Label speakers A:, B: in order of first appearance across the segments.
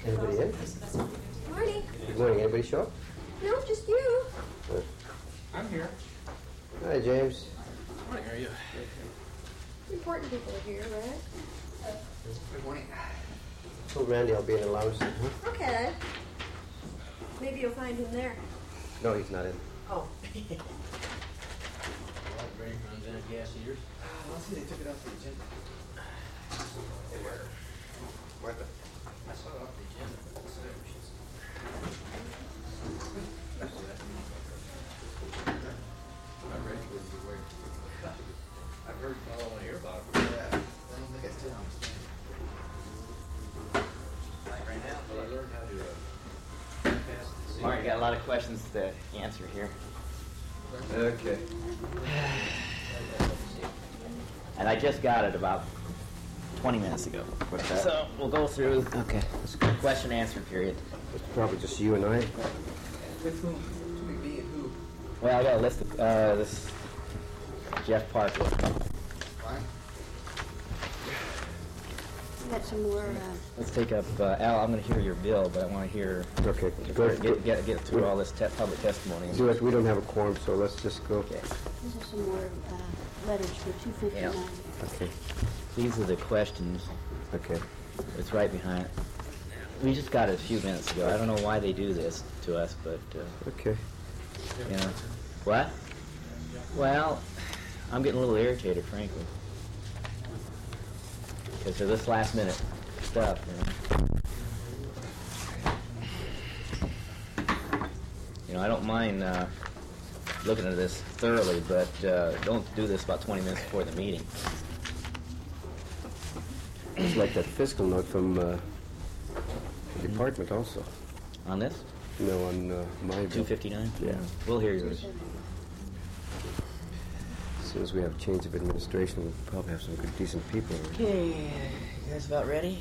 A: Anybody in?
B: Morning.
A: Good morning. Anybody show up?
B: No, just you.
C: I'm here.
A: Hi, James.
C: Good morning, how are you?
B: Important people are here, right?
C: Good morning.
A: Told Randy I'll be in the lounge soon, huh?
B: Okay. Maybe you'll find him there.
A: No, he's not in.
B: Oh.
D: Break runs in at gas heaters.
C: Let's see, they took it off the agenda.
D: Hey, where?
A: Martha.
D: I saw it off the agenda, but it's there. I'm ready for you to wait. I've heard, I don't want to hear about it.
C: Yeah, I don't think I still understand.
D: Like right now, but I learned how to pass the
E: Mark, you got a lot of questions to answer here.
A: Okay.
E: And I just got it about 20 minutes ago.
A: What's that?
E: So we'll go through
A: Okay. That's good.
E: question and answer period.
A: It's probably just you and I.
C: With whom? To be and who?
E: Well, I got a list of this Jeff Parker.
C: Fine.
B: Got some more,
E: Let's take up Al. I'm going to hear your bill, but I want to hear
A: Okay. Go.
E: get through all this public testimony.
A: Do it. We don't have a quorum, so let's just go.
E: Okay.
F: These are some more letters for 259.
E: Yeah.
A: Okay.
E: These are the questions.
A: Okay.
E: It's right behind. We just got it a few minutes ago. I don't know why they do this to us, but
A: Okay.
E: you know, what? Well, I'm getting a little irritated, frankly, because of this last-minute stuff. You know, I don't mind looking at this thoroughly, but don't do this about 20 minutes before the meeting.
A: It's like that fiscal note from the department also.
E: On this?
A: No, on my bill.
E: 259?
A: Yeah.
E: We'll hear yours.
A: As soon as we have a change of administration, we'll probably have some good, decent people.
E: Okay, you guys about ready?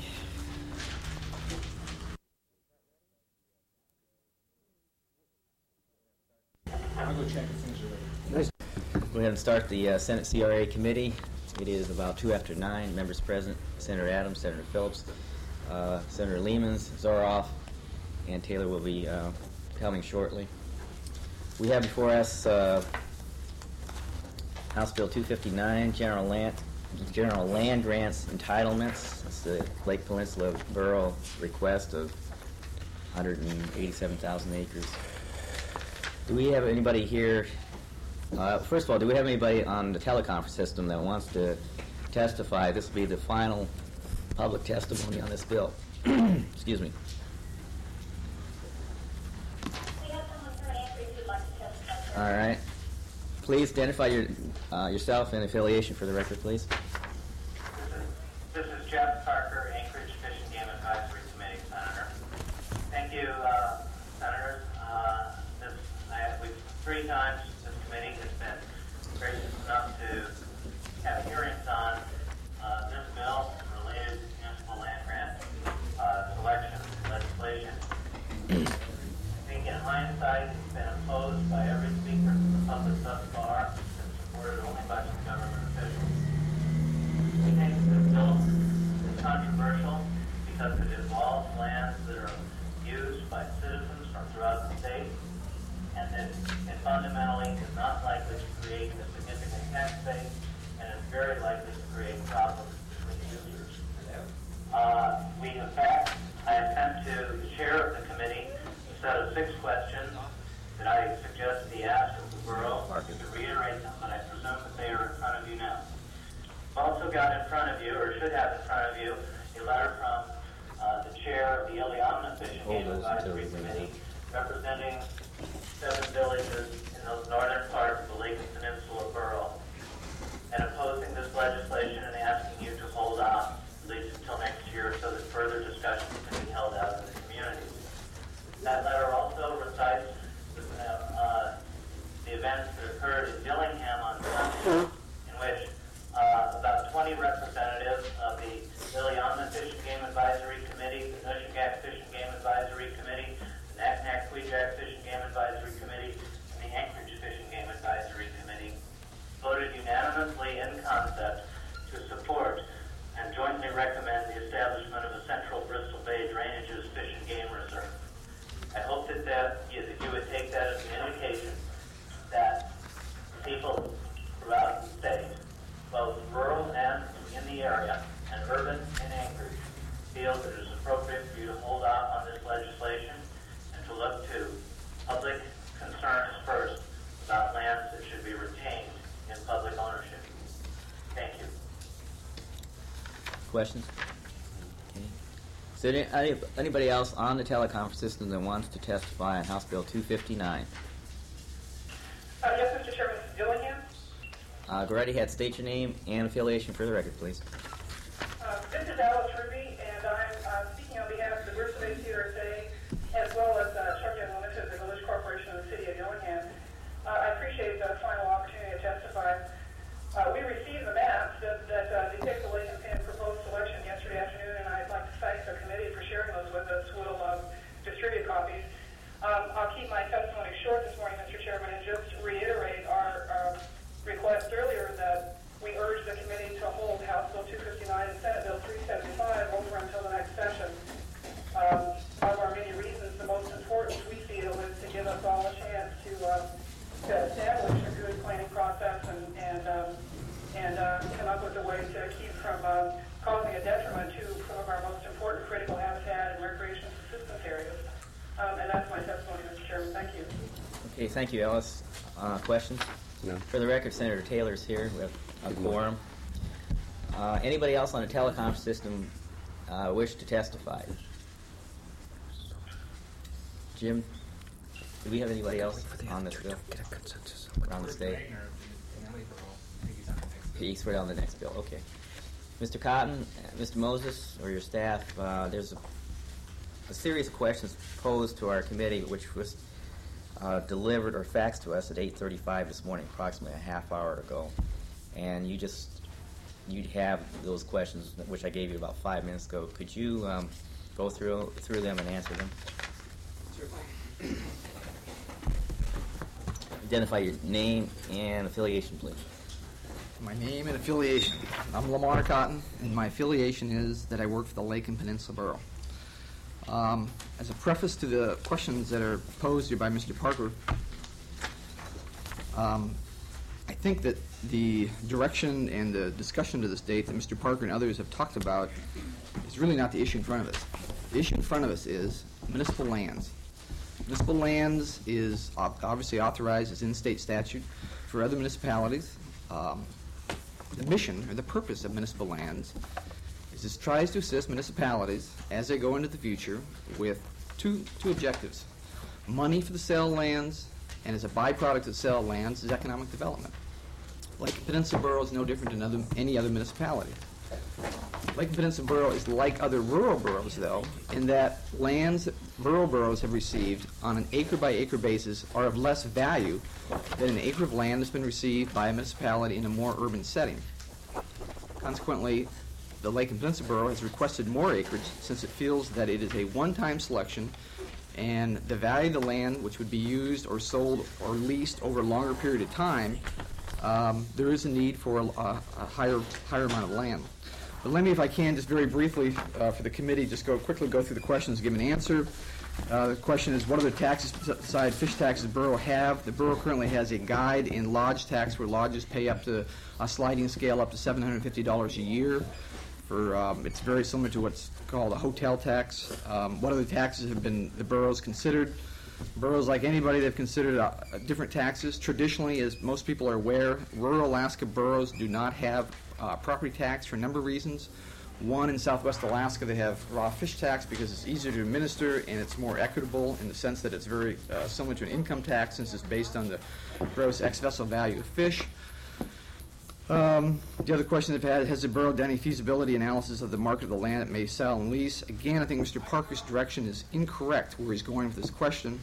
C: I'll go check if things are ready.
A: Nice.
E: We're going to start the Senate CRA committee. It is about 2 after 9. Members present: Senator Adams, Senator Phillips, Senator Lehmans, Zoroff, and Taylor will be coming shortly. We have before us House Bill 259, General Land Grants Entitlements. It's the Lake Peninsula Borough request of 187,000 acres. Do we have anybody here? First of all, do we have anybody on the teleconference system that wants to testify? This will be the final public testimony on this bill. Excuse me.
G: We have someone from Anchorage who'd like to testify.
E: All right. Please identify yourself and affiliation for the record, please.
H: This is Jeff Parker, Anchorage Fish and Game Advisory Committee, Senator. Thank you, Senators. We've 3 times this committee has been gracious enough to have hearings on this bill related to municipal land grant selection legislation. I think in hindsight, it's been opposed by every speaker from the public thus far and supported only by some government officials. We think this bill is controversial because it involves lands that are used by citizens from throughout the state, and that it fundamentally is not likely to create a significant tax base, and is very likely to create problems between users. I attempt to, the chair of the committee, a set of 6 questions that I suggest be asked of the borough. To reiterate them, but I presume that they are in front of you now. You've also got in front of you, or should have in front of you, a letter from the chair of the Iliamna Fish and Game Advisory Committee, representing 7 villages in the northern part of the Lake Peninsula Borough, and opposing this legislation and asking you to hold on at least until next year so that further discussions can be held out in the community. That letter also recites the events that occurred in Dillingham on Sunday, in which about 20 representatives of the Iliamna Fish and Game Advisory Committee, the Nushagak Fish and Game Advisory Committee, the Naknek-Quejack Fish and Game Advisory Committee, and the Anchorage Fish and Game Advisory Committee voted unanimously in concept to support and jointly recommend the establishment of a central Bristol Bay it is appropriate for you to hold off on this legislation and to look to public concerns first about lands that should be retained in public ownership. Thank you.
E: Questions? Okay. Is there anybody else on the teleconference system that wants to testify on House Bill 259?
I: Yes, Mr. Chairman, this is Dillingham.
E: Go right ahead. State your name and affiliation for the record, please.
I: This is Alice Ruby, and I'm speaking on behalf of the Diversity CRSA, as well as Chevron Limited, the Village Corporation of the City of Dillingham. I appreciate the final opportunity to testify. We received the maps that depict the Lake and Penn proposed selection yesterday afternoon, and I'd like to thank the committee for sharing those with us. We'll distribute copies. I'll keep my testimony short this morning, Mr. Chairman, and just reiterate our request earlier that we urge the committee to hold House Bill 259 and Senate Bill 375 over until the next session. Of our many reasons, the most important we feel is to give us all a chance to establish a good planning process and come up with a way to keep from causing a detriment to some of our most important critical habitat and recreation subsistence areas. And that's my testimony, Mr. Chairman. Thank you.
E: Okay, thank you, Alice. Questions?
A: No.
E: For the record, Senator Taylor's here. We have a quorum. Anybody else on the telecom system wish to testify? Jim, do we have anybody else on this bill? Around the state? He's right on the next bill. Okay. Mr. Cotton, Mr. Moses, or your staff, there's a series of questions posed to our committee, which was delivered or faxed to us at 8:35 this morning, approximately a half hour ago. And you'd have those questions, which I gave you about 5 minutes ago. Could you go through them and answer them?
C: Certainly.
E: Identify your name and affiliation, please.
C: My name and affiliation. I'm Lamar Cotton, and my affiliation is that I work for the Lake and Peninsula Borough. As a preface to the questions that are posed here by Mr. Parker, I think that the direction and the discussion to this date that Mr. Parker and others have talked about is really not the issue in front of us. The issue in front of us is municipal lands. Municipal lands is obviously authorized as in-state statute for other municipalities. The mission or the purpose of municipal lands is it tries to assist municipalities as they go into the future with two objectives: money for the sale of lands, and as a byproduct of the sale of lands is economic development. Lake Peninsula Borough is no different than any other municipality. Lake Peninsula Borough is like other rural boroughs, though, in that lands that rural boroughs have received on an acre-by-acre basis are of less value than an acre of land that's been received by a municipality in a more urban setting. Consequently, the Lake and Peninsula Borough has requested more acreage since it feels that it is a one-time selection, and the value of the land, which would be used or sold or leased over a longer period of time, there is a need for a higher amount of land. But let me, if I can, just very briefly for the committee, just quickly go through the questions, give an answer. The question is, what other taxes besides fish taxes the borough have? The borough currently has a guide in lodge tax where lodges pay up to a sliding scale up to $750 a year. It's very similar to what's called a hotel tax. What other taxes have been the boroughs considered? Boroughs, like anybody, they've considered different taxes. Traditionally, as most people are aware, rural Alaska boroughs do not have property tax for a number of reasons. One, in Southwest Alaska, they have raw fish tax because it's easier to administer and it's more equitable in the sense that it's very similar to an income tax since it's based on the gross ex-vessel value of fish. The other question they've had, has the borough done any feasibility analysis of the market of the land it may sell and lease? Again, I think Mr. Parker's direction is incorrect where he's going with this question.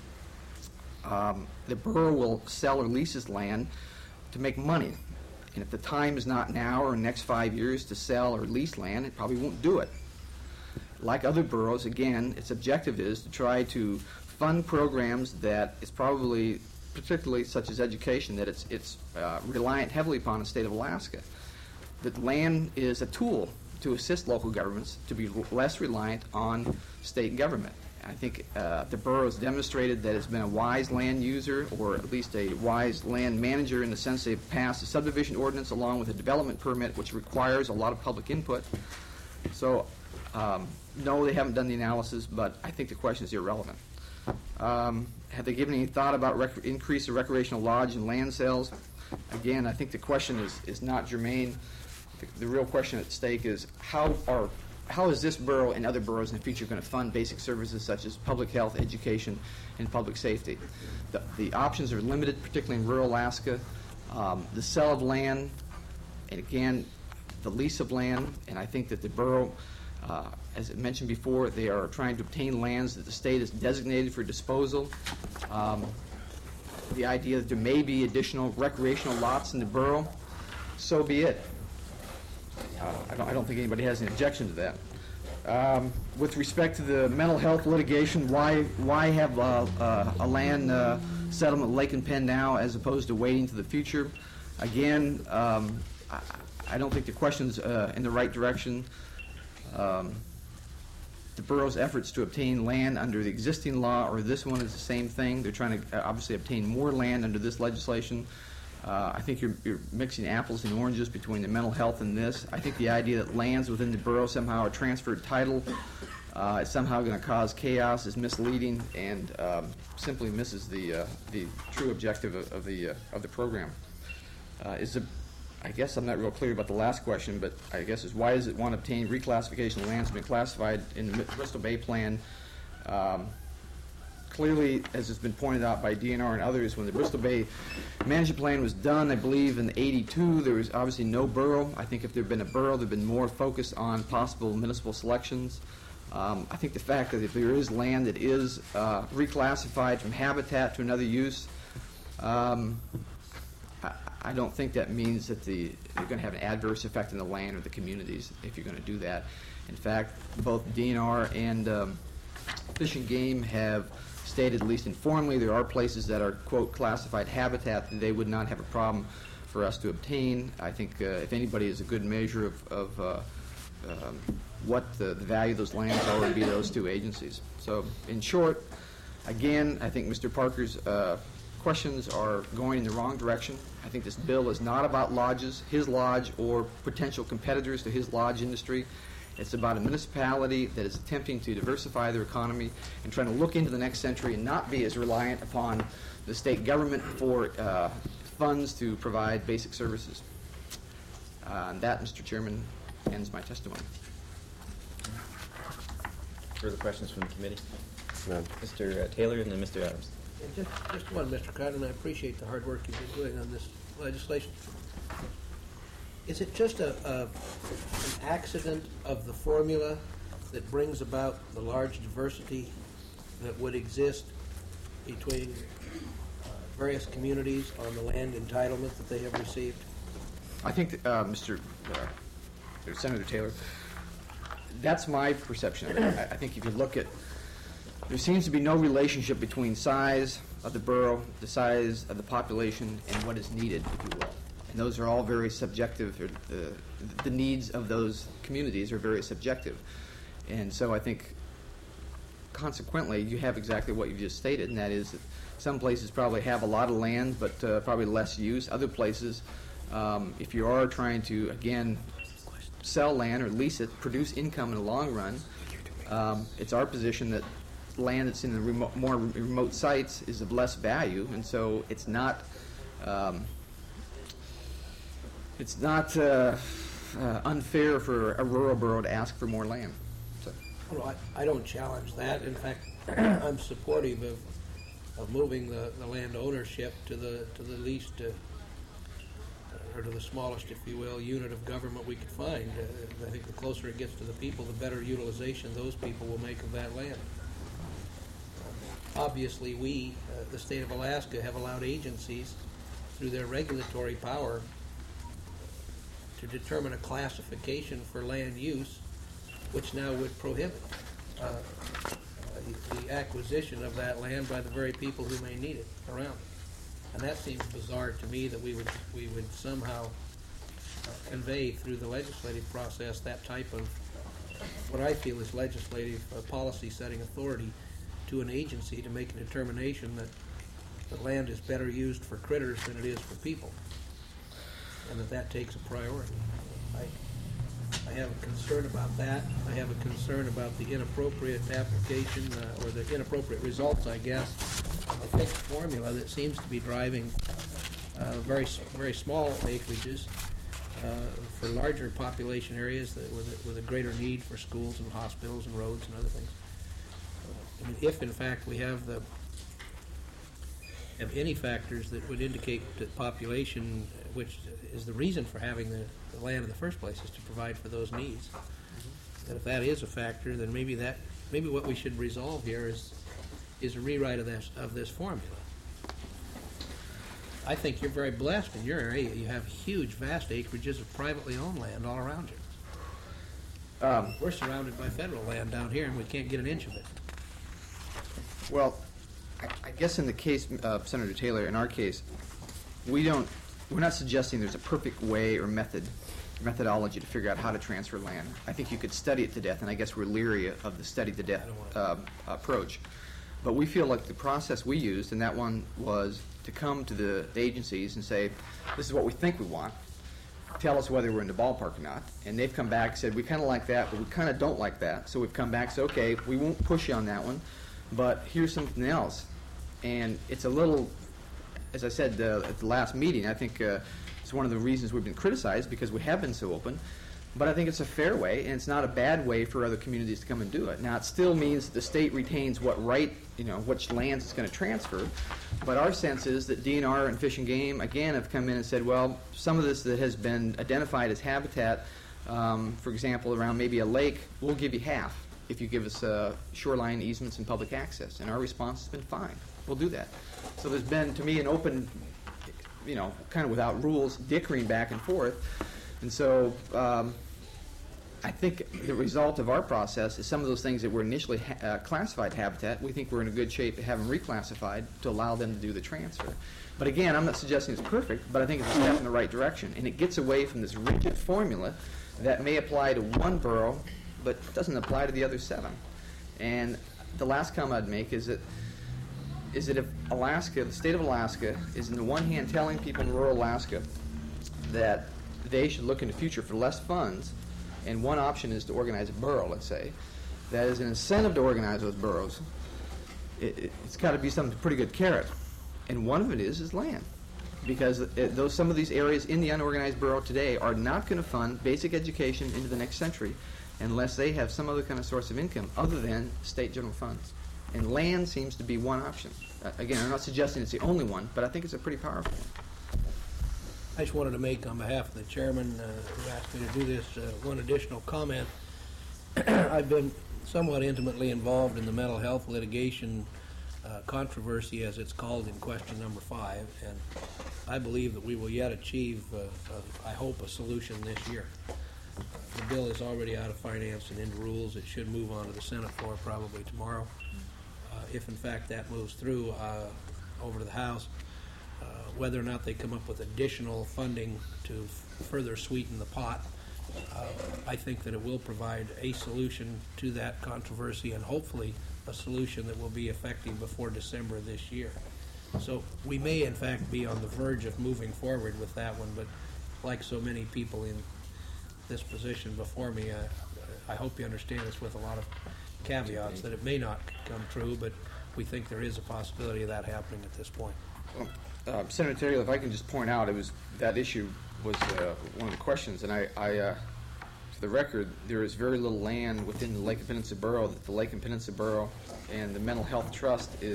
C: The borough will sell or lease his land to make money. And if the time is not now or in the next 5 years to sell or lease land, it probably won't do it. Like other boroughs, again, its objective is to try to fund programs that it's probably, particularly such as education, that it's reliant heavily upon the state of Alaska. That land is a tool to assist local governments to be less reliant on state government. I think the borough has demonstrated that it's been a wise land user, or at least a wise land manager, in the sense they've passed a subdivision ordinance along with a development permit, which requires a lot of public input. So No, they haven't done the analysis, but I think the question is irrelevant. Have they given any thought about increase of recreational lodge and land sales? Again, I think the question is not germane. The real question at stake is how is this borough and other boroughs in the future going to fund basic services such as public health, education, and public safety? The options are limited, particularly in rural Alaska. The sale of land, and again, the lease of land, and I think that the borough, as I mentioned before, they are trying to obtain lands that the state has designated for disposal. The idea that there may be additional recreational lots in the borough, so be it. I don't think anybody has an objection to that. With respect to the mental health litigation, why have a land settlement Lake and Penn now as opposed to waiting to the future? Again, I don't think the question's in the right direction. The borough's efforts to obtain land under the existing law or this one is the same thing. They're trying to obviously obtain more land under this legislation. I think you're mixing apples and oranges between the mental health and this. I think the idea that lands within the borough somehow are transferred title is somehow going to cause chaos is misleading and simply misses the true objective of the program. I guess I'm not real clear about the last question, but I guess is why does it want to obtain reclassification of lands been classified in the Bristol Bay Plan? Clearly, as has been pointed out by DNR and others, when the Bristol Bay Management Plan was done, I believe in '82, there was obviously no borough. I think if there had been a borough, there had been more focus on possible municipal selections. I think the fact that if there is land that is reclassified from habitat to another use, I don't think that means that you're going to have an adverse effect on the land or the communities if you're going to do that. In fact, both DNR and Fish and Game have stated, at least informally, there are places that are, quote, classified habitat that they would not have a problem for us to obtain. I think if anybody is a good measure of what the value of those lands are, would be those two agencies. So, in short, again, I think Mr. Parker's questions are going in the wrong direction. I think this bill is not about lodges, his lodge, or potential competitors to his lodge industry. It's about a municipality that is attempting to diversify their economy and trying to look into the next century and not be as reliant upon the state government for funds to provide basic services. And that, Mr. Chairman, ends my testimony.
E: Further questions from the committee?
A: None.
E: Mr. Taylor and then Mr. Adams.
J: Just one, Mr. Cotton. I appreciate the hard work you've been doing on this legislation. Is it just an accident of the formula that brings about the large diversity that would exist between various communities on the land entitlement that they have received?
C: I think that, Senator Taylor, that's my perception of it. I think if you look at, there seems to be no relationship between size of the borough, the size of the population, and what is needed, if you will. And those are all very subjective. The needs of those communities are very subjective. And so I think, consequently, you have exactly what you just stated, and that is that some places probably have a lot of land, but probably less use. Other places, if you are trying to, again, sell land or lease it, produce income in the long run, it's our position that land that's in the more remote sites is of less value, and so it's not unfair for a rural borough to ask for more land. So.
J: Well, I don't challenge that. In fact, I'm supportive of moving the land ownership to the least or to the smallest, if you will, unit of government we could find. I think the closer it gets to the people, the better utilization those people will make of that land. Obviously, we, the state of Alaska, have allowed agencies through their regulatory power to determine a classification for land use, which now would prohibit the acquisition of that land by the very people who may need it around it. And that seems bizarre to me that we would somehow convey through the legislative process that type of what I feel is legislative policy setting authority to an agency to make a determination that the land is better used for critters than it is for people, and that takes a priority. I I have a concern about that. I have a concern about the inappropriate application, or the inappropriate results, I guess, of a fixed formula that seems to be driving very small acreages for larger population areas with a greater need for schools and hospitals and roads and other things. I mean, if in fact we have any factors that would indicate that population, which is the reason for having the land in the first place, is to provide for those needs. And if that is a factor, then maybe what we should resolve here is a rewrite of this formula. I think you're very blessed in your area. You have huge, vast acreages of privately owned land all around you. We're surrounded by federal land down here, and we can't get an inch of it.
C: Well, I guess in the case of Senator Taylor, in our case, we're not suggesting there's a perfect way or methodology to figure out how to transfer land. I think you could study it to death, and I guess we're leery of the study to death approach. But we feel like the process we used, and that one was to come to the agencies and say, this is what we think we want. Tell us whether we're in the ballpark or not. And they've come back and said, we kind of like that, but we kind of don't like that. So we've come back and said, okay, we won't push you on that one, but here's something else. And it's a little, as I said at the last meeting, I think it's one of the reasons we've been criticized, because we have been so open. But I think it's a fair way, and it's not a bad way for other communities to come and do it. Now, it still means the state retains which lands it's going to transfer. But our sense is that DNR and Fish and Game, again, have come in and said, well, some of this that has been identified as habitat, for example, around maybe a lake, we'll give you half if you give us shoreline easements and public access. And our response has been fine. We'll do that. So there's been, to me, an open, kind of without rules, dickering back and forth. And so I think the result of our process is some of those things that were initially classified habitat, we think we're in a good shape to have them reclassified to allow them to do the transfer. But again, I'm not suggesting it's perfect, but I think it's a step in the right direction. And it gets away from this rigid formula that may apply to one borough, but doesn't apply to the other 7. And the last comment I'd make is that if Alaska, the state of Alaska, is on the one hand telling people in rural Alaska that they should look in the future for less funds, and one option is to organize a borough, let's say, that is an incentive to organize those boroughs, it's got to be some pretty good carrot. And one of it is land. Because some of these areas in the unorganized borough today are not going to fund basic education into the next century unless they have some other kind of source of income other than state general funds. And land seems to be one option. Again, I'm not suggesting it's the only one, but I think it's a pretty powerful one.
J: I just wanted to make, on behalf of the chairman who asked me to do this, one additional comment. I've been somewhat intimately involved in the mental health litigation controversy, as it's called in question number 5, and I believe that we will yet achieve, I hope, a solution this year. The bill is already out of finance and into rules. It should move on to the Senate floor probably tomorrow. If in fact that moves through over to the House, whether or not they come up with additional funding to further sweeten the pot, I think that it will provide a solution to that controversy, and hopefully a solution that will be effective before December of this year. So we may in fact be on the verge of moving forward with that one, but like so many people in this position before me, I hope you understand this with a lot of caveats, that it may not come true, but we think there is a possibility of that happening at this point.
C: Well, Senator Taylor, if I can just point out, that issue was one of the questions, and I for the record, there is very little land within the Lake and Peninsula Borough that the Lake and Peninsula Borough and the Mental Health Trust is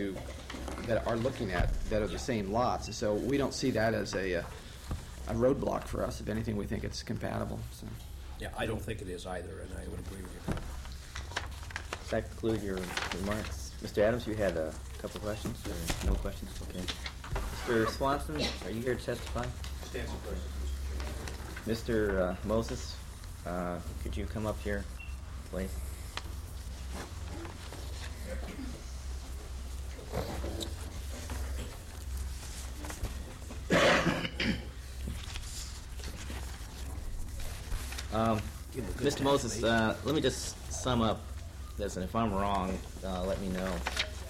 C: that are looking at, that are the same lots. So we don't see that as a roadblock for us. If anything, we think it's compatible. So.
J: Yeah, I don't think it is either, and I would agree with you.
E: Does that conclude your remarks? Mr. Adams, you had a couple questions, or no questions? Okay. Mr. Swanson, are you here to testify?
D: Just answer questions,
E: Mr. Moses, could you come up here, please? Mr. Moses, let me just sum up this, and if I'm wrong, let me know.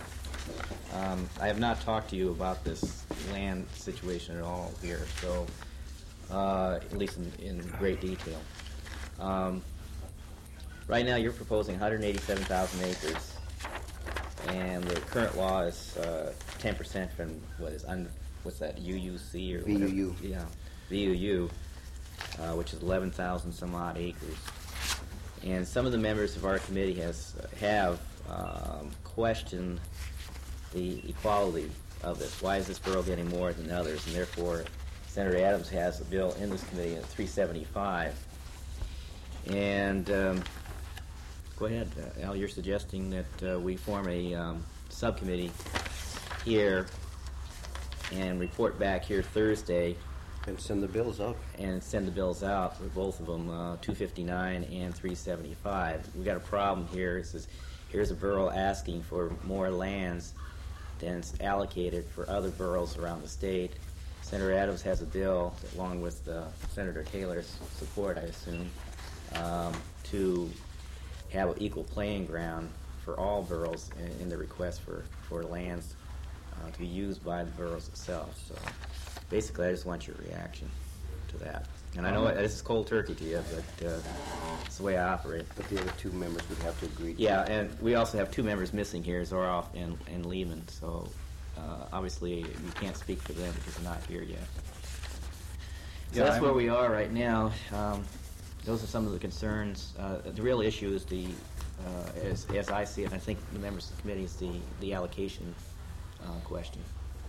E: I have not talked to you about this land situation at all here, so at least in great detail. Right now, you're proposing 187,000 acres, and the current law is 10% from what's that, UUC or whatever?
A: VUU.
E: Yeah, VUU, which is 11,000 some odd acres. And some of the members of our committee have questioned the equality of this. Why is this borough getting more than others? And therefore, Senator Adams has a bill in this committee at 375. And go ahead, Al, you're suggesting that we form a subcommittee here and report back here Thursday.
A: And send the bills out.
E: And send the bills out for both of them, 259 and 375. We've got a problem here. It says, here's a borough asking for more lands than is allocated for other boroughs around the state. Senator Adams has a bill, along with Senator Taylor's support, I assume, to have an equal playing ground for all boroughs in the request for lands to be used by the boroughs itself. So basically, I just want your reaction to that. And I know this is cold turkey to you, but it's the way I operate.
A: But the other two members would have to agree to
E: Yeah,
A: that.
E: and we also have two members missing here, Zoroff and Lehman. So obviously, you can't speak for them because they're not here yet. So that's where we are right now. Those are some of the concerns. The real issue is as I see it, and I think the members of the committee, is the allocation question.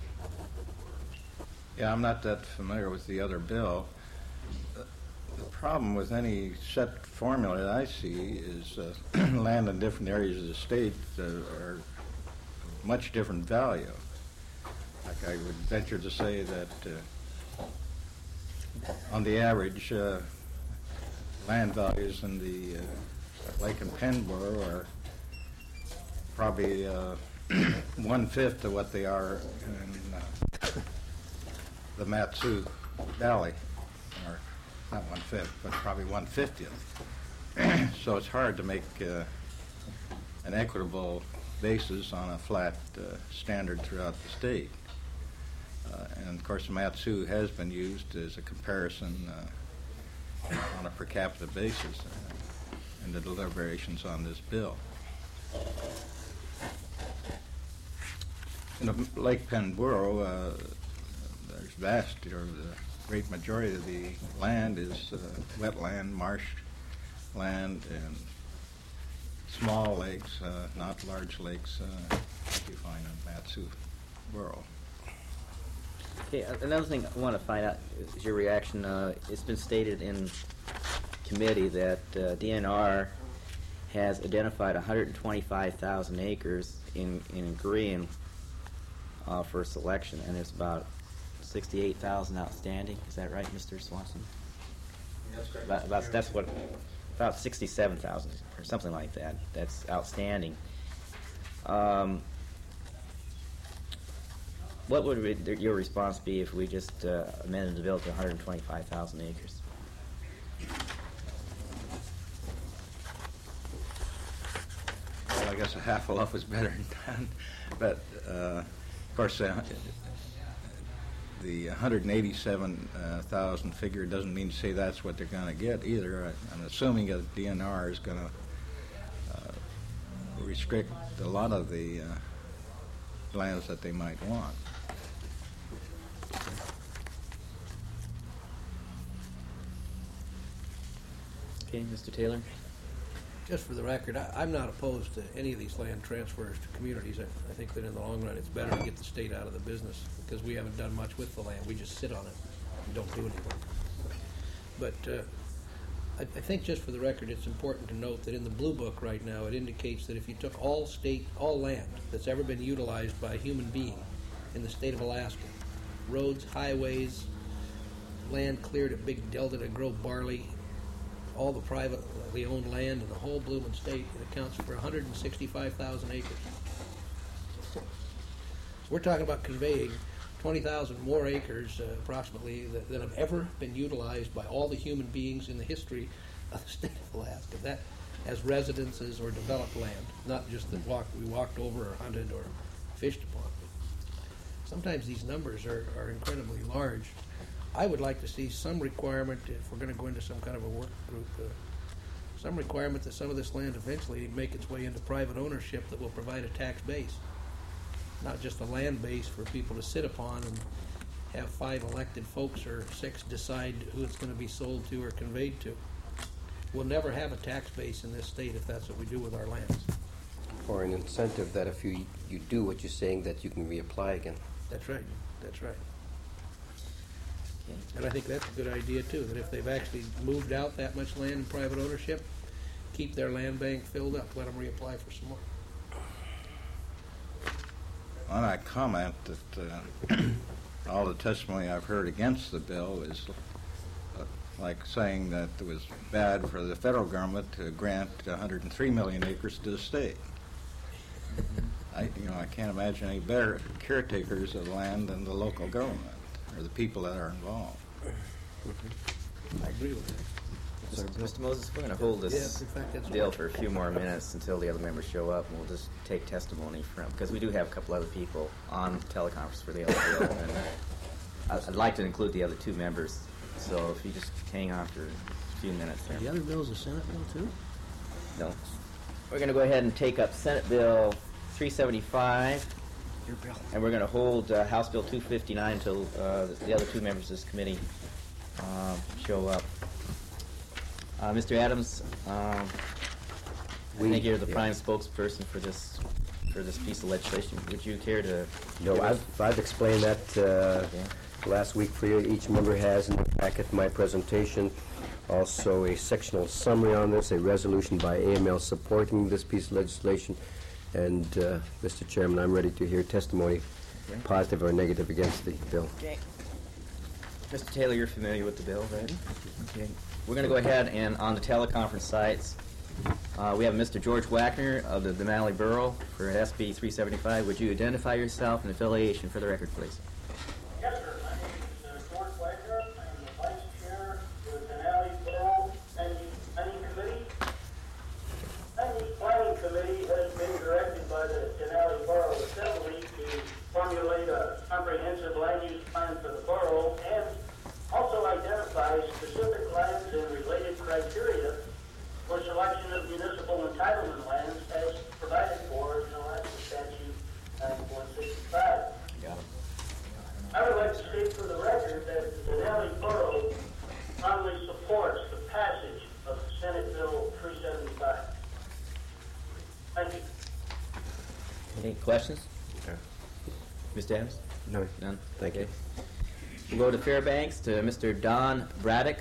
D: Yeah, I'm not that familiar with the other bill. The problem with any set formula that I see is land in different areas of the state are much different value. Like I would venture to say that on the average, land values in the Lake and Penn borough are probably 1/5 of what they are in the Mat-Su Valley, or not 1/5, but probably 1/50th. So it's hard to make an equitable basis on a flat standard throughout the state. And of course, Mat-Su has been used as a comparison on a per capita basis in the deliberations on this bill. In the Lake Penn borough, there's the great majority of the land is wetland, marsh land, and small lakes, not large lakes, like you find in Mat-Su borough.
E: Okay, another thing I want to find out is your reaction. It's been stated in committee that DNR has identified 125,000 acres in green for selection, and there's about 68,000 outstanding. Is that right, Mr. Swanson?
D: That's correct.
E: That's what, about 67,000 or something like that. That's outstanding. What would your response be if we just amended the bill to 125,000 acres?
D: Well, I guess a half a loaf is better than none. But, of course, the 187,000 figure doesn't mean to say that's what they're going to get either. I'm assuming that DNR is going to restrict a lot of the lands that they might want.
E: Okay, Mr. Taylor?
J: Just for the record, I'm not opposed to any of these land transfers to communities. I think that in the long run, it's better to get the state out of the business because we haven't done much with the land. We just sit on it and don't do anything. But I think just for the record, it's important to note that in the Blue Book right now, it indicates that if you took all land that's ever been utilized by a human being in the state of Alaska, roads, highways, land cleared at Big Delta to grow barley, all the privately owned land in the whole Bloomin' State, it accounts for 165,000 acres. So we're talking about conveying 20,000 more acres, approximately, that have ever been utilized by all the human beings in the history of the state of Alaska. That as residences or developed land, not just that we walked over or hunted or fished upon. Sometimes these numbers are incredibly large. I would like to see some requirement, if we're going to go into some kind of a work group, some requirement that some of this land eventually make its way into private ownership that will provide a tax base, not just a land base for people to sit upon and have 5 elected folks or 6 decide who it's going to be sold to or conveyed to. We'll never have a tax base in this state if that's what we do with our lands.
A: Or an incentive that if you do what you're saying, that you can reapply again.
J: That's right. That's right. And I think that's a good idea, too, that if they've actually moved out that much land in private ownership, keep their land bank filled up, let them reapply for some more.
D: On that comment that all the testimony I've heard against the bill is like saying that it was bad for the federal government to grant 103 million acres to the state. I can't imagine any better caretakers of land than the local government or the people that are involved.
J: I agree with that.
E: Mr. Moses, we're going to hold this
J: Yes, in fact, that's
E: deal
J: right.
E: for a few more minutes until the other members show up, and we'll just take testimony from, because we do have a couple other people on teleconference for the other bill, and I'd like to include the other 2 members, so if you just hang on for a few minutes there.
J: The other bill's a Senate bill, too?
E: No. We're going to go ahead and take up Senate Bill 375,
A: Your bill.
E: and we're going to hold House Bill 259 until the other 2 members of this committee show up. Mr. Adams, I think you're the prime spokesperson for this piece of legislation. Would you care to?
A: No, I've explained that last week for you. Each member has in the packet my presentation, also a sectional summary on this, a resolution by AML supporting this piece of legislation, and Mr. Chairman, I'm ready to hear testimony, positive or negative, against the bill.
E: Okay. Mr. Taylor, you're familiar with the bill, right? Okay. We're going to go ahead and on the teleconference sites, we have Mr. George Wagner of the Denali Borough for SB 375. Would you identify yourself and affiliation for the record, please?
H: Yes, sir. My name is George Wagner. I'm the Vice Chair of the Denali Borough Planning Committee. The Planning Committee has been directed by the Denali Borough Assembly to formulate a comprehensive land use plan for the borough and also identify specific lands and related criteria for selection of municipal entitlement lands as provided for in Alaska Statute 9165. I would like to state for the record that the Denali Borough strongly supports the passage of Senate Bill 375. Thank you.
E: Any questions? Mr. Adams?
A: No.
E: None?
A: Thank you.
E: We'll go to Fairbanks to Mr. Don Braddock.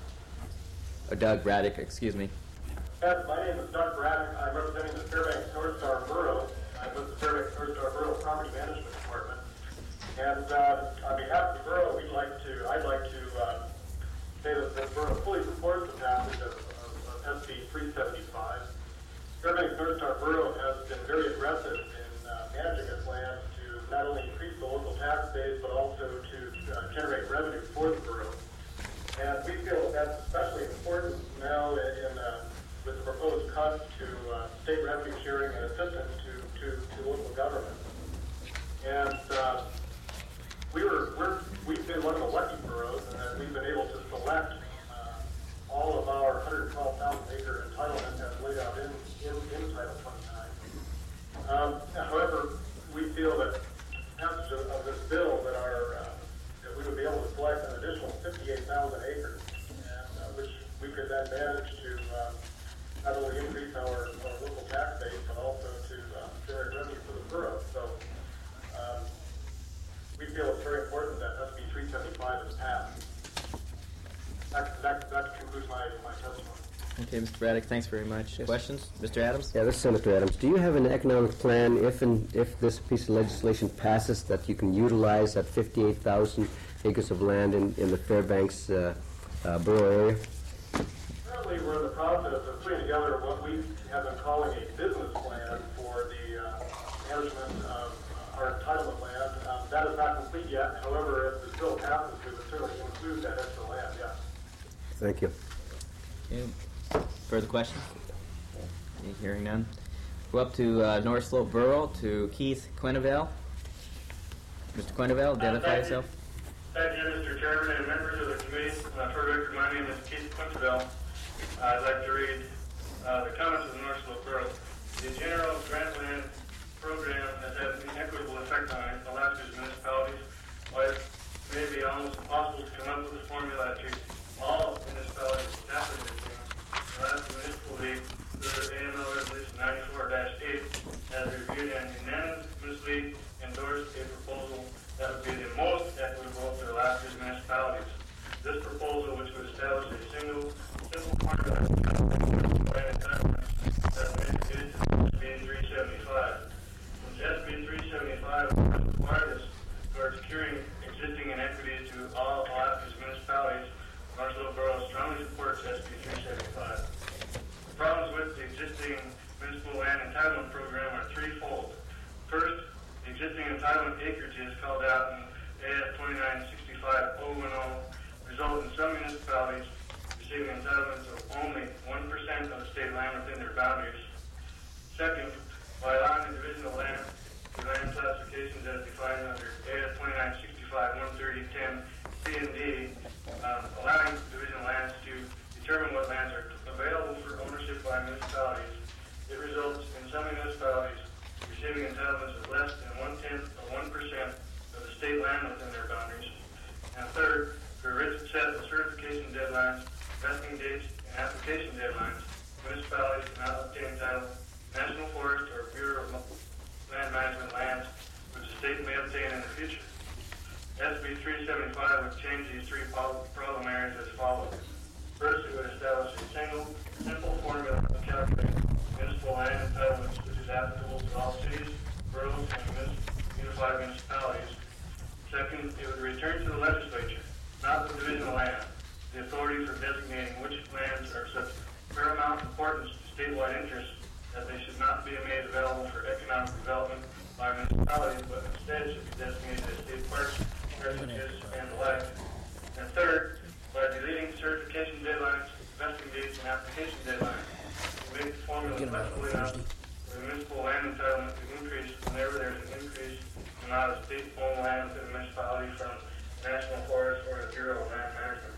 E: Or Doug Braddock, excuse me.
K: Yes, my name is Doug Braddock. I'm representing the Fairbanks North Star Borough. I'm with the Fairbanks North Star Borough Property Management Department. And on behalf of the borough, I'd like to say that the borough fully supports the passage of SB 375. Fairbanks North Star Borough has been very aggressive in managing its land to not only increase the local tax base, but also to generate revenue for the borough. And we feel that's especially important now with the proposed cut to state revenue sharing and assistance to local government. And we've been one of the lucky boroughs in that we've been able to select all of our 112,000 acre entitlement as laid out in Title 29. However, we feel that passage of this bill that we would be able to select an additional 58,000 acres, and which we could then manage to not only increase our local tax base, but also to generate revenue for the borough. So we feel it's very important that SB 375 is passed. That concludes my testimony.
E: Okay, Mr. Braddock, thanks very much.
J: Yes.
E: Questions? Mr. Adams?
A: Yeah, this is Senator Adams. Do you have an economic plan if this piece of legislation passes that you can utilize that 58,000 acres of land in the Fairbanks borough area?
K: Currently, we're in the process of putting together what we have been calling a business plan for the management of our entitlement land. That is not complete yet. However, if the bill passes, we would certainly include that extra land, yes.
A: Thank you.
E: Okay. Further questions? Okay, hearing none. Go up to North Slope Borough to Keith Quenneville. Mr. Quenneville, identify yourself.
K: Thank you, Mr. Chairman and members of the committee. For the record, my name is Keith Quinterville. I'd like to read The comments of the North Slope Borough. The general grant land program has had an inequitable effect on Alaska's municipalities. While it may be almost impossible to come up with a formula that treats all municipalities exactly the same, Alaska Municipal League, through AML Resolution 94-8, has reviewed and unanimously endorsed a proposal that would be the most equitable to Alaska's municipalities. This proposal, which would establish a simple formula that would introduce SB 375. Since SB 375 would require this towards curing existing inequities to all Alaska's municipalities, North Slope Borough strongly supports SB 375. The problems with the existing municipal land entitlement program are threefold. First, the existing entitlement acreage is called out in AS 2965-010 result in some municipalities receiving entitlements of only 1% of the state land within their boundaries. Second, by allowing the division of land to land classifications as defined under AS 2965-130-10 C and D, allowing division of lands to determine what lands are available for ownership by municipalities, it results in some municipalities receiving entitlements of less than 1/10 of 1% of the state land within their boundaries. And third, for a rigid set of certification deadlines, vesting dates, and application deadlines, municipalities cannot obtain title, National Forest, or Bureau of Land Management lands, which the state may obtain in the future. SB 375 would change these three problem areas as follows. First, it would establish a simple formula to calculate municipal land entitlements, which is applicable to all cities, boroughs, and unified municipalities. Second, it would return to the legislature, not the division of land, the authority for designating which lands are of such paramount importance to statewide interests that they should not be made available for economic development by municipalities, but instead should be designated as state parks, refuges, and the like. And third, by deleting certification deadlines, vesting dates, and application deadlines, to make the formula flexible enough for the municipal land entitlement to increase whenever there's an increase in the amount of state-owned land within the municipality from National Forest or the Bureau of Land Management.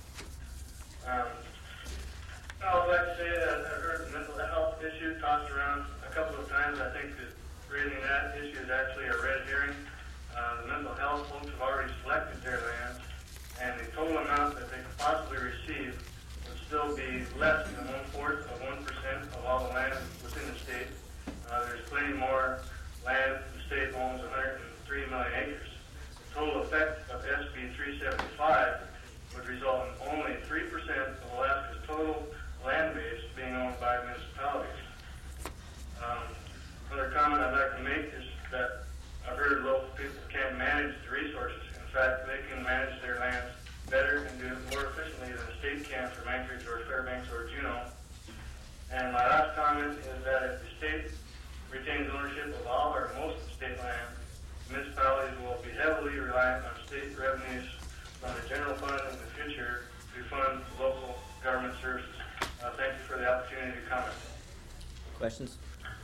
K: I would like to say that I've heard the mental health issue tossed around a couple of times. I think that raising that issue is actually a red herring. The mental health folks have already selected their lands, and the total amount that they could possibly receive would still be less than 1/4 of 1% of all the land within the state. There's plenty more land. The state owns 103 million acres. The total effect of SB 375 would result in only 3% of Alaska's total land base being owned by municipalities. Another comment I'd like to make is that I've heard local people can't manage the resources. In fact, they can manage their lands better and do it more efficiently than the state can from Anchorage or Fairbanks or Juneau. And my last comment is that if the state retains ownership of all or most of the state land, municipalities will be heavily reliant on state revenues from the general fund in the future to fund local government services. Thank you for the opportunity to comment.
E: Questions?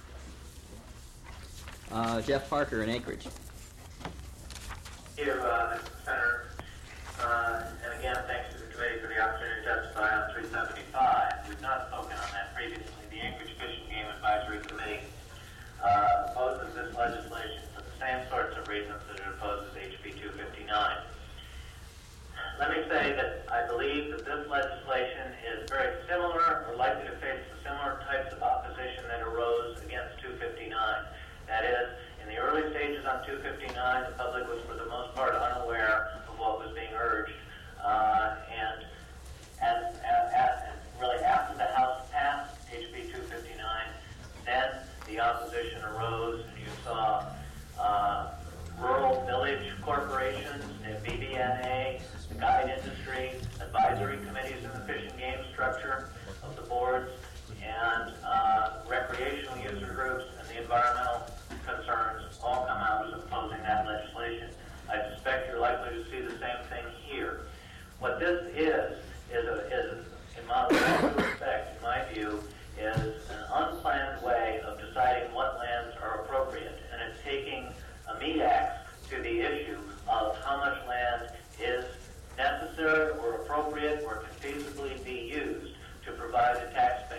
E: Jeff Parker in Anchorage.
H: Here, Mr. Senator. And again, thanks to the committee for the opportunity to testify on 375. We've not spoken on that previously. The Anchorage Fish and Game Advisory Committee opposes this legislation for the same sorts of reasons that it opposes HB 259. Let me say that I believe that this legislation is very similar or likely to face the similar types of opposition that arose against 259. That is, in the early stages on 259, the public was for the most part unaware of what was being urged. And really after the House passed HB 259, then the opposition arose, and you saw rural village corporations, the BDNA, the guide industry, advisory committees in the fish and game structure of the boards, and recreational user groups and the environmental concerns all come out as opposing that legislation. I suspect you're likely to see the same thing here. What this is in my respect, in my view, is an unplanned way of deciding what lands are appropriate, and it's taking a meat axe to the issue of how much land is necessary or appropriate or can feasibly be used to provide the taxpayer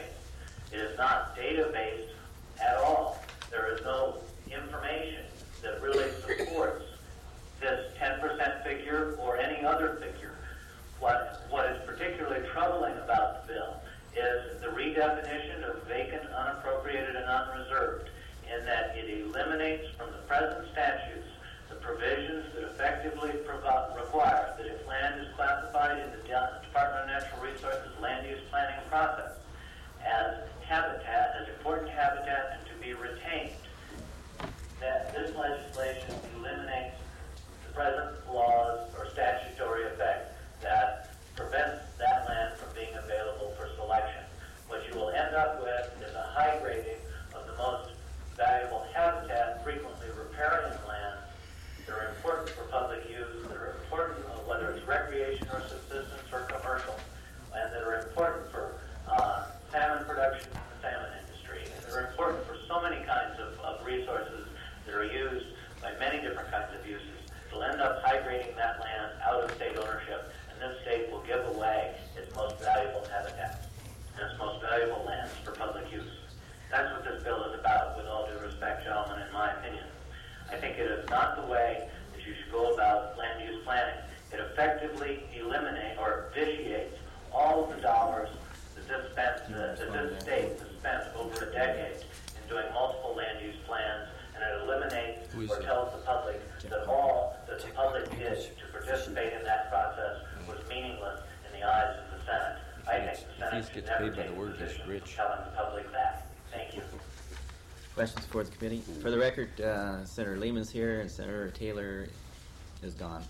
H: eliminates from the present statutes the provisions that effectively require that if land is classified in the Department of Natural Resources land use planning process as habitat, as important habitat and to be retained, that this legislation eliminates the present laws or statutory effect that prevents that land from being available for selection. What you will end up with is a high grading of the most valuable habitat, frequently riparian lands that are important for public use, that are important whether it's recreation or subsistence or commercial, and that are important for salmon production in the salmon industry, and that are important for so many kinds of resources that are used by many different kinds of uses. It'll end up high grading that land out of state ownership, and this state will give away its most valuable habitat and its most valuable lands for public use. That's what this bill is about, with all due respect, gentlemen, in my opinion. I think it is not the way that you should go about land use planning. It effectively eliminates or vitiates all of the dollars that this state has spent over a decade in doing multiple land use plans, and it eliminates or tells the public that all that the public did to participate in that process was meaningless in the eyes of the Senate. I think the Senate should never take the position of telling the public that. Thank you.
E: Questions for the committee? For the record, Senator Lehman's here and Senator Taylor is gone.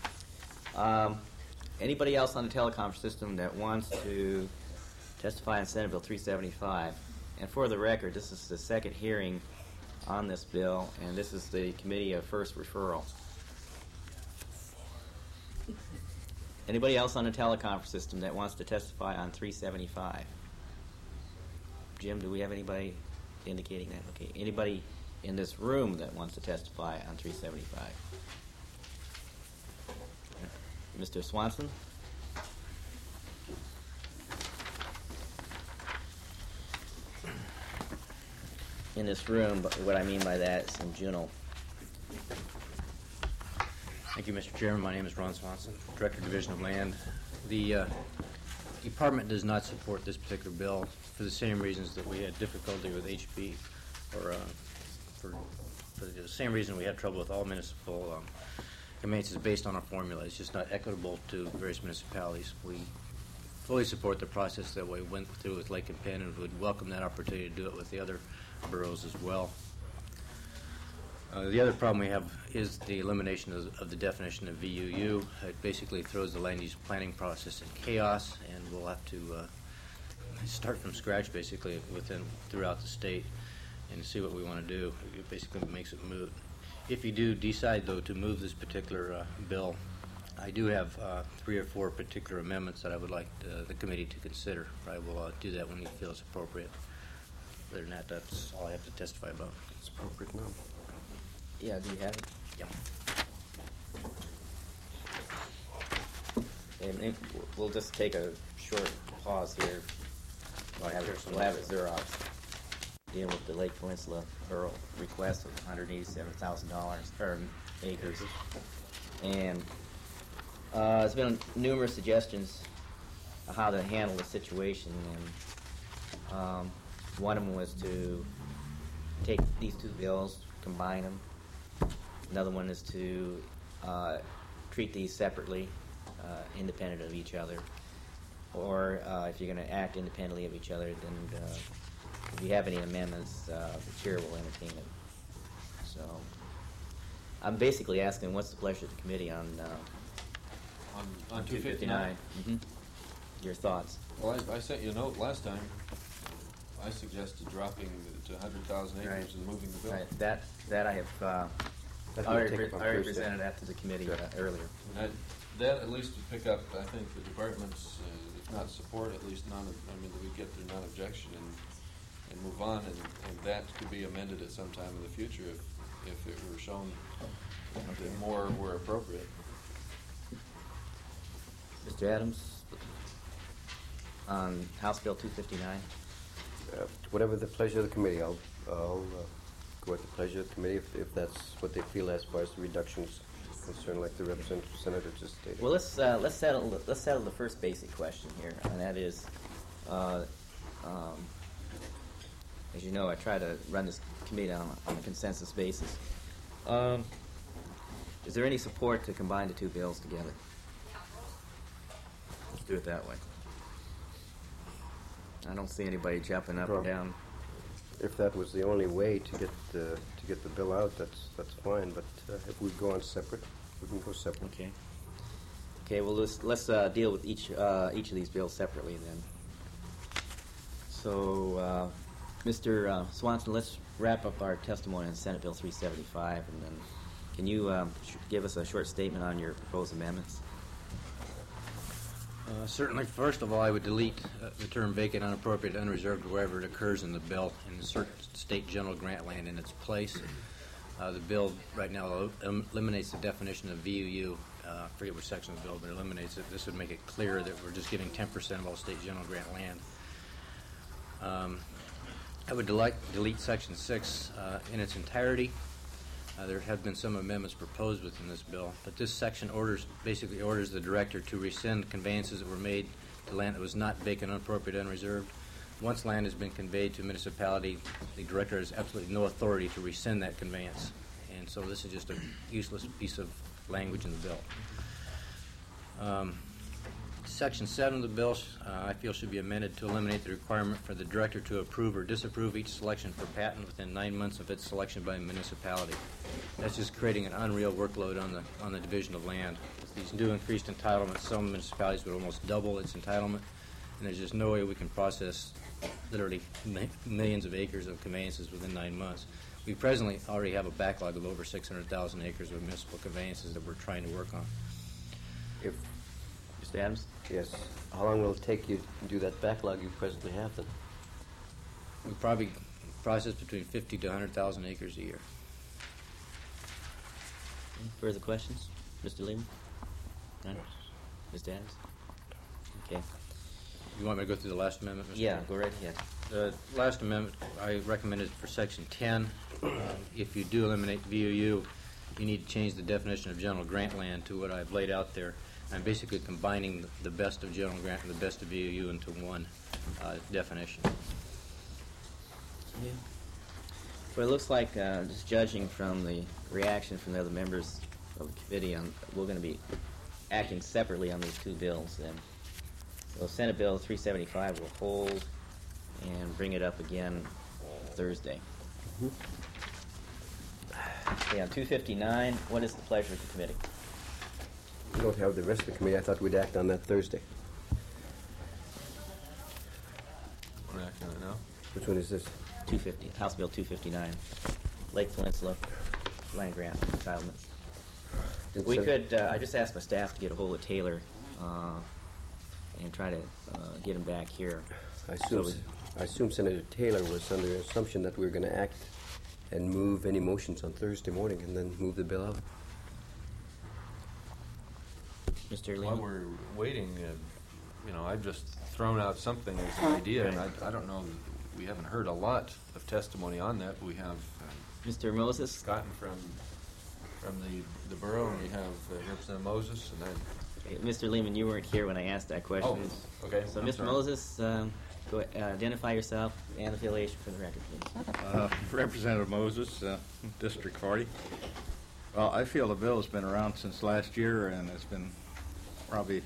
E: Anybody else on the teleconference system that wants to testify on Senate Bill 375? And for the record, this is the second hearing on this bill, and this is the committee of first referral. Anybody else on the teleconference system that wants to testify on 375? Jim, do we have anybody indicating that? Okay. Anybody in this room that wants to testify on 375? Mr. Swanson? In this room, but what I mean by that is in Juneau.
L: Thank you, Mr. Chairman. My name is Ron Swanson, Director, Division of Land. The Department does not support this particular bill for the same reasons that we had difficulty with HB, or for the same reason we had trouble with all municipal conveyances based on our formula. It's just not equitable to various municipalities. We fully support the process that we went through with Lake and Penn, and would welcome that opportunity to do it with the other boroughs as well. The other problem we have is the elimination of the definition of VUU. It basically throws the land use planning process in chaos, and we'll have to start from scratch basically throughout the state and see what we want to do. It basically makes it moot. If you do decide, though, to move this particular bill, I do have 3 or 4 particular amendments that I would like the committee to consider. I will do that when you feel it's appropriate. Other than that, that's all I have to testify about.
A: It's appropriate now.
E: Yeah, do you have it?
L: Yeah.
E: And we'll just take a short pause here. We'll have it Xerox. Dealing with the Lake Peninsula Borough request of $187,000 or acres. And there's been numerous suggestions of how to handle the situation, and one of them was to take these two bills, combine them. Another one is to treat these separately, independent of each other. Or if you're going to act independently of each other, then if you have any amendments, the chair will entertain it. So I'm basically asking, what's the pleasure of the committee on
M: 259?
E: Mm-hmm. Your thoughts?
M: Well, I sent you a note last time. I suggested dropping it to 100,000 acres
E: Right.
M: and moving the bill.
E: Right. That I have already presented that to the committee earlier.
M: And that at least would pick up, I think, the department's, if not support, at least that we get their non-objection and move on, and that could be amended at some time in the future if it were shown that more were appropriate.
E: Mr. Adams, on House Bill 259.
A: Whatever the pleasure of the committee, I'll go with the pleasure of the committee if that's what they feel as far as the reductions concerned, like the representative senator just stated.
E: Well, let's settle the first basic question here, and that is, as you know, I try to run this committee on a consensus basis. Is there any support to combine the two bills together? Let's do it that way. I don't see anybody jumping up and down.
A: If that was the only way to get the bill out, that's fine. But if we go on separate, we can go separate.
E: Okay. Okay. Well, let's deal with each of these bills separately then. So, Mr. Swanson, let's wrap up our testimony on Senate Bill 375, and then can you give us a short statement on your proposed amendments?
L: Certainly. First of all, I would delete the term vacant, unappropriate, unreserved wherever it occurs in the bill and insert state general grant land in its place. The bill right now eliminates the definition of VUU. I forget which section of the bill, but it eliminates it. This would make it clear that we're just giving 10% of all state general grant land. I would delete Section 6 in its entirety. There have been some amendments proposed within this bill, but this section basically orders the director to rescind conveyances that were made to land that was not vacant, unappropriate, unreserved. Once land has been conveyed to a municipality, the director has absolutely no authority to rescind that conveyance. And so this is just a useless piece of language in the bill. Section 7 of the bill, I feel, should be amended to eliminate the requirement for the director to approve or disapprove each selection for patent within 9 months of its selection by a municipality. That's just creating an unreal workload on the division of land. With these new increased entitlements, some municipalities would almost double its entitlement, and there's just no way we can process literally millions of acres of conveyances within 9 months. We presently already have a backlog of over 600,000 acres of municipal conveyances that we're trying to work on.
A: If
E: Mr. Adams?
A: Yes. How long will it take you to do that backlog you presently have then?
L: We probably process between 50 to 100,000 acres a year.
E: Any further questions? Mr. Lehman? None? Mr. Adams? Okay.
L: You want me to go through the last amendment, Mr.
E: Yeah,
L: Chairman?
E: go right ahead.
L: The last amendment I recommended for Section 10. If you do eliminate VUU, you need to change the definition of general grant land to what I've laid out there. I'm basically combining the best of general grant and the best of VUU into one definition.
E: Yeah. Well, it looks like, just judging from the reaction from the other members of the committee, we're going to be acting separately on these two bills then. So Senate Bill 375 will hold and bring it up again Thursday. Okay, on 259, what is the pleasure of the committee?
A: We don't have the rest of the committee. I thought we'd act on that Thursday.
M: We're acting on it now?
A: Which one is this?
E: 250, House Bill 259, Lake Peninsula land grant entitlements. We could, I just asked my staff to get a hold of Taylor and try to get him back here.
A: I assume Senator Taylor was under the assumption that we were going to act and move any motions on Thursday morning and then move the bill out.
E: Mr. Lee?
M: While we're waiting, I've just thrown out something as an idea, and I don't know, we haven't heard a lot of testimony on that. We have
E: Mr. Moses
M: gotten from the borough, and we have Representative Moses, and then
E: Mr. Lehman, you weren't here when I asked that question.
M: Oh, okay.
E: So,
M: I'm
E: Mr.
M: sorry.
E: Moses, go identify yourself and affiliation for the record, please.
D: Representative Moses, District 40. Well, I feel the bill has been around since last year, and it's been probably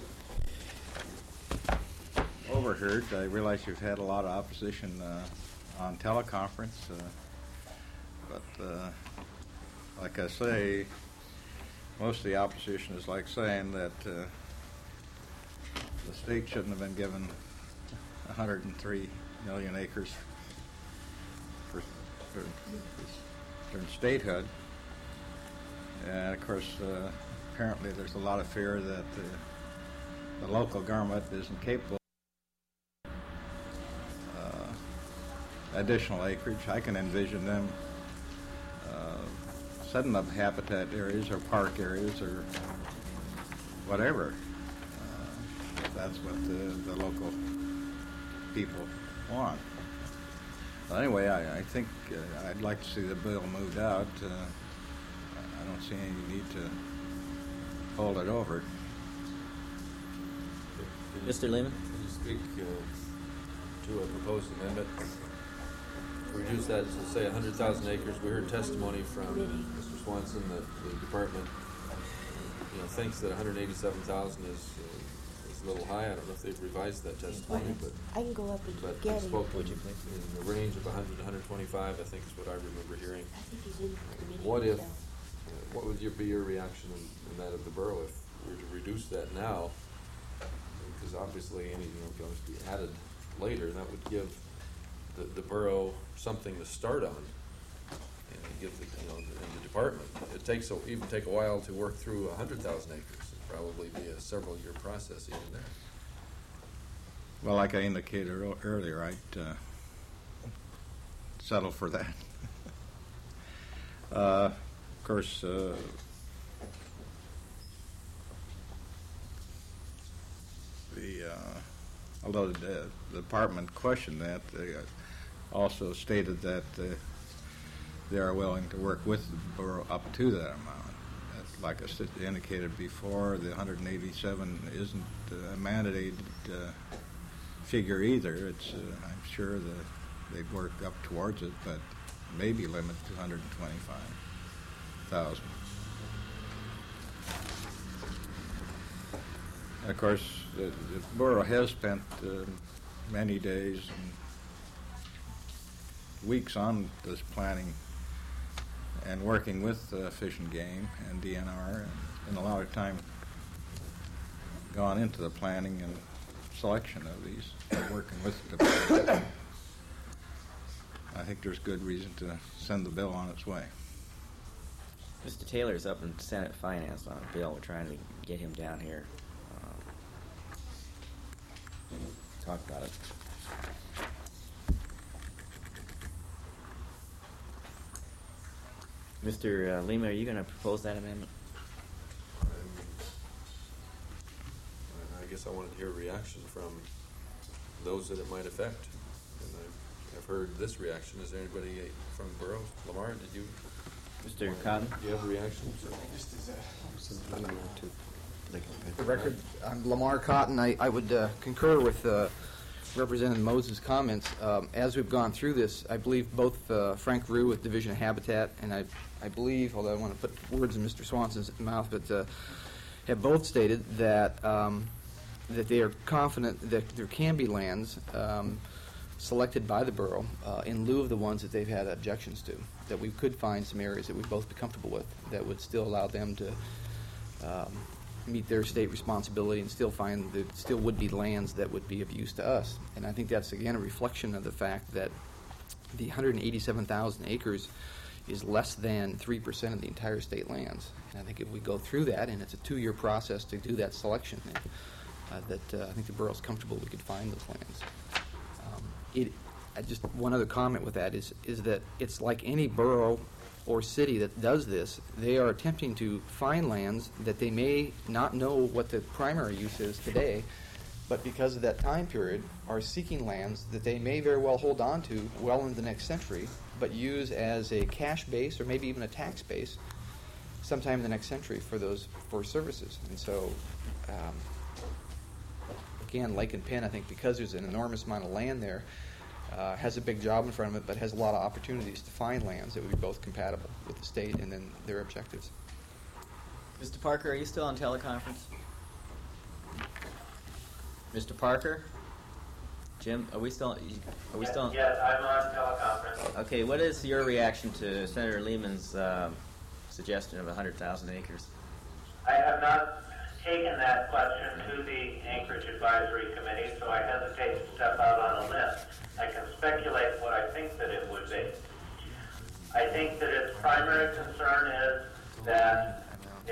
D: overheard. I realize you've had a lot of opposition on teleconference, but like I say, most of the opposition is like saying that the state shouldn't have been given 103 million acres for statehood. And of course, apparently there's a lot of fear that the local government isn't capable of additional acreage. I can envision them setting up habitat areas or park areas or whatever. That's what the local people want. But anyway, I think I'd like to see the bill moved out. I don't see any need to hold it over.
E: Mr. Lehman?
M: Can you speak to a proposed amendment? reduce that to, say, 100,000 acres. We heard testimony from Mr. Swanson that the department, thinks that 187,000 is a little high. I don't know if they've revised that testimony, but
F: I can go up and
M: but
F: get
M: he
F: him.
M: spoke in the range of 100 to 125, I think is what I remember hearing.
F: I think he's in the committee.
M: What if,
F: himself.
M: what would be your reaction in that of the borough if we were to reduce that now? Because obviously anything can always be added later, and that would give the borough something to start on, and give the the department. It takes even take a while to work through 100,000 acres. It'd probably be a several-year process even there.
D: Well, like I indicated earlier, I'd settle for that. Of course, although the department questioned that, they also stated that they are willing to work with the borough up to that amount. Like I indicated before, the 187 isn't a mandated figure either. It's I'm sure that they'd work up towards it, but maybe limit to 125,000. Of course, the borough has spent many days and weeks on this planning and working with Fish and Game and DNR, and a lot of time gone into the planning and selection of these, working with the department. I think there's good reason to send the bill on its way.
E: Mr. Taylor's up in Senate Finance on a bill. We're trying to get him down here. Talk about it. Mr. Lima, are you going to propose that amendment?
M: I guess I wanted to hear a reaction from those that it might affect. And I've heard this reaction. Is there anybody from borough? Lamar, did you?
E: Mr. Cotton?
M: Do you have a reaction?
C: The record, I'm Lamar Cotton. I would concur with Representative Moses' comments. As we've gone through this, I believe both Frank Rue with Division of Habitat and I believe, although I want to put words in Mr. Swanson's mouth, but have both stated that that they are confident that there can be lands selected by the borough in lieu of the ones that they've had objections to, that we could find some areas that we'd both be comfortable with that would still allow them to meet their state responsibility and still find that still would be lands that would be of use to us. And I think that's, again, a reflection of the fact that the 187,000 acres is less than 3% of the entire state lands. And I think if we go through that, and it's a 2-year process to do that selection, I think the borough's comfortable we could find those lands. Just one other comment with that is that it's like any borough or city that does this. They are attempting to find lands that they may not know what the primary use is today, but because of that time period are seeking lands that they may very well hold on to well into the next century, but use as a cash base or maybe even a tax base sometime in the next century for services. And so again, Lake and Penn, I think because there's an enormous amount of land there, has a big job in front of it, but has a lot of opportunities to find lands that would be both compatible with the state and then their objectives.
E: Mr. Parker, are you still on teleconference? Mr. Parker? Jim, are we still?
H: Yes, I'm on teleconference.
E: Okay, what is your reaction to Senator Lehman's suggestion of 100,000 acres?
H: I have not taken that question to the Anchorage Advisory Committee, so I hesitate to step out on a limb. I can speculate what I think that it would be. I think that its primary concern is that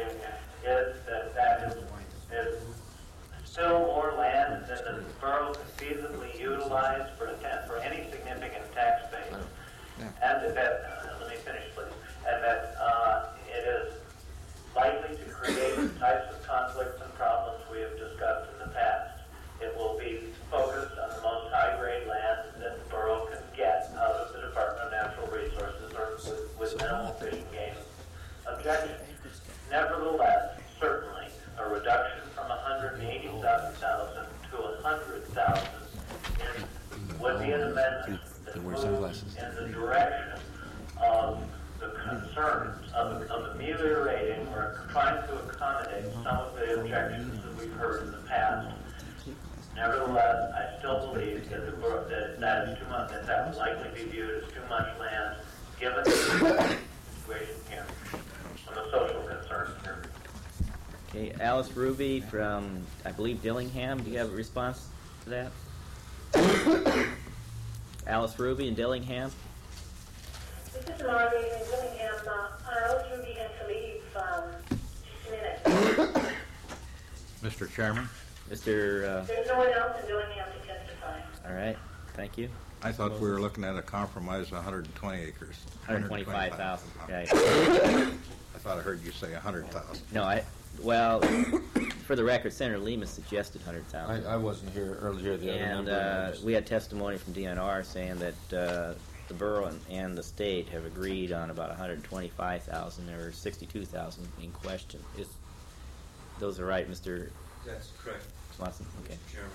H: that is still more land than the borough can feasibly utilize for any significant tax base. And that, let me finish please, and that it is likely to create the types of conflicts and problems we have discussed in the past. It will be focused on the most high-grade land that the borough can get out of the Department of Natural Resources or with minimal Fish and Game objections. Nevertheless, certainly, a reduction from 187,000 to 100,000 would be an amendment that
M: to wear sunglasses.
H: in the direction of the concerns of ameliorating or trying to accommodate some of the objections that we've heard in the past. Nevertheless, I still believe that that is too much, that would likely be viewed as too much land, given the situation here, and the social concerns here.
E: Okay, Alice Ruby from, I believe, Dillingham. Do you have a response to that? Alice Ruby in Dillingham.
G: This is Marlene in Dillingham. Alice Ruby had to leave just a minute.
D: Mr. Chairman?
E: Mr.
G: There's no one else in Dillingham to testify.
E: All right, thank you.
D: I thought we were looking at a compromise of 120 acres.
E: 125,000, okay.
D: I thought I heard you say 100,000.
E: No, well, for the record, Senator Lehman suggested 100,000.
M: I wasn't here earlier. The other
E: And
M: member
E: we had testimony from DNR saying that the borough and the state have agreed on about 125,000. There are 62,000 in question. Those are right, Mr.
N: That's correct.
E: Swanson? Okay.
N: Mr. Chairman.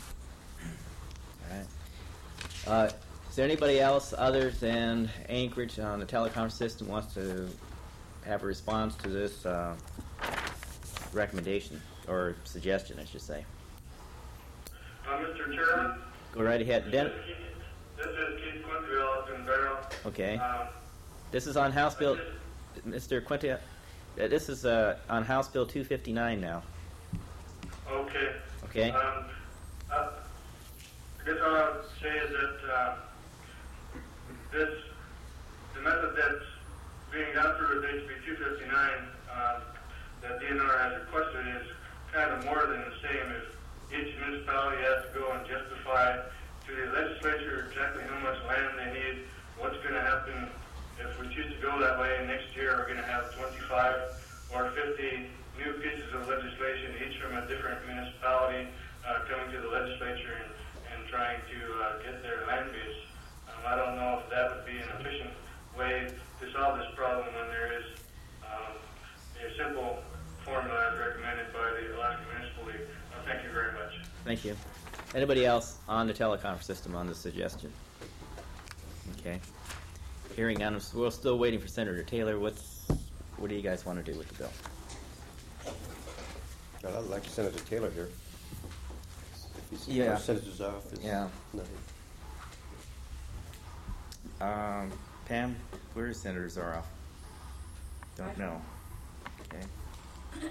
E: All right. Is there anybody else other than Anchorage on the telecom system wants to have a response to this recommendation or suggestion, I should say?
K: Mr. Chairman?
E: Go right ahead.
K: This is Keith Quintville up in Barrow.
E: Okay. This is on House Bill, Mr. Quintia. This is on House Bill 259 now.
K: Okay.
E: Okay.
K: I guess all I would say is that the method that's being done through HB 259 that DNR has requested is kind of more than the same. If each municipality has to go and justify to the legislature exactly how much land they need, what's going to happen if we choose to go that way. Next year we're going to have 25 or 50 new pieces of legislation, each from a different municipality, coming to the legislature and trying to get their land use. I don't know if that would be an efficient way to solve this problem when there is a simple formula as recommended by the Alaska Municipal League. Thank you very much.
E: Thank you. Anybody else on the telecom system on this suggestion? Okay. Hearing none, we're still waiting for Senator Taylor. What do you guys want to do with the bill?
A: Well, I'd like Senator Taylor here.
E: Yeah.
A: Our senator's office.
E: Yeah. Pam, where is Senator Zoroff? Don't know. Okay.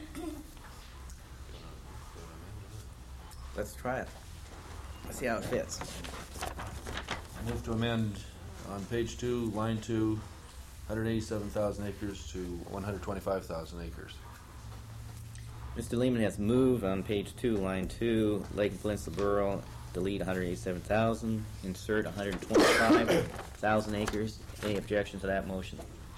E: Let's try it. Let's see how it fits.
M: I move to amend on page 2, line 2, 187,000 acres to 125,000 acres.
E: Mr. Lehman has moved on page 2, line 2, Lake and Peninsula Borough, delete 187,000, insert 125,000 acres. Any objection to that motion?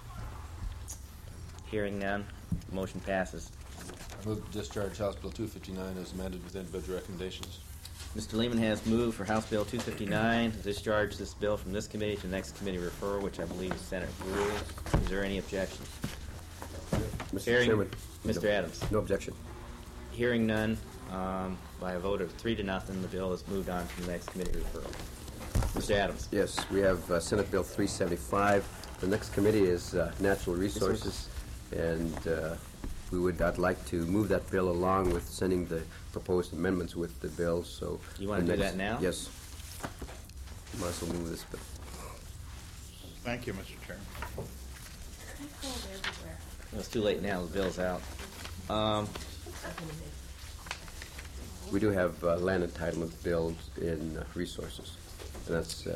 E: Hearing none, motion passes.
M: I move to discharge House Bill 259 as amended with individual recommendations.
E: Mr. Lehman has moved for House Bill 259 to discharge this bill from this committee to the next committee referral, which I believe is Senate rules. Is there any objection?
A: Mr. Chairman.
E: Mr.
A: No.
E: Adams.
A: No objection.
E: Hearing none, by a vote of 3-0, the bill is moved on to the next committee referral. Mr. Adams.
A: Yes, we have Senate Bill 375. The next committee is Natural Resources, and I'd like to move that bill along with sending the proposed amendments with the bill. So
E: you want to do that now?
A: Yes. Might as well move this bill.
D: Thank you, Mr. Chairman.
E: Well, it's too late now. The bill's out.
A: We do have land entitlement bills in resources, and that's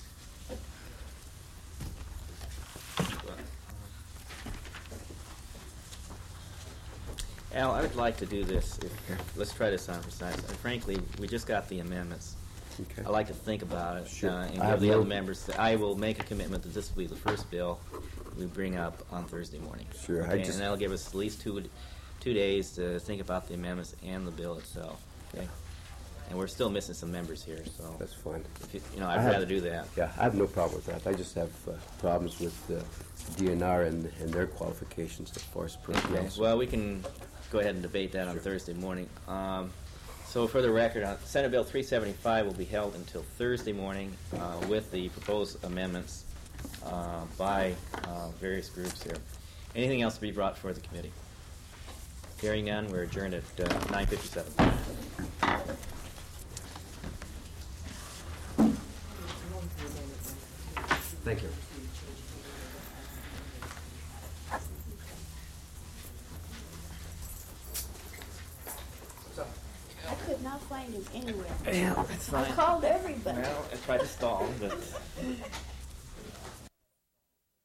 E: Al, I would like to do this. Let's try this on for size. And frankly, we just got the amendments.
A: okay.
E: I'd like to think about it
A: Sure.
E: and
A: I have
E: give the
A: no-
E: other members. I will make a commitment that this will be the first bill we bring up on Thursday morning.
A: Sure, I
E: Okay?
A: just-
E: And that'll give us at least two days to think about the amendments and the bill itself. Okay. And we're still missing some members here, so
A: That's fine.
E: if I'd rather do that.
A: Yeah, I have no problem with that. I just have problems with DNR and their qualifications as far as
E: Okay.
A: personnel.
E: Well, we can go ahead and debate that on Thursday morning. So for the record, Senate Bill 375 will be held until Thursday morning with the proposed amendments by various groups here. Anything else to be brought before the committee? Hearing none, we're adjourned at 9:57.
A: Thank you.
F: I could not find him anywhere.
E: Yeah, that's
F: I
E: fine.
F: called everybody.
E: Well, I tried to stall, but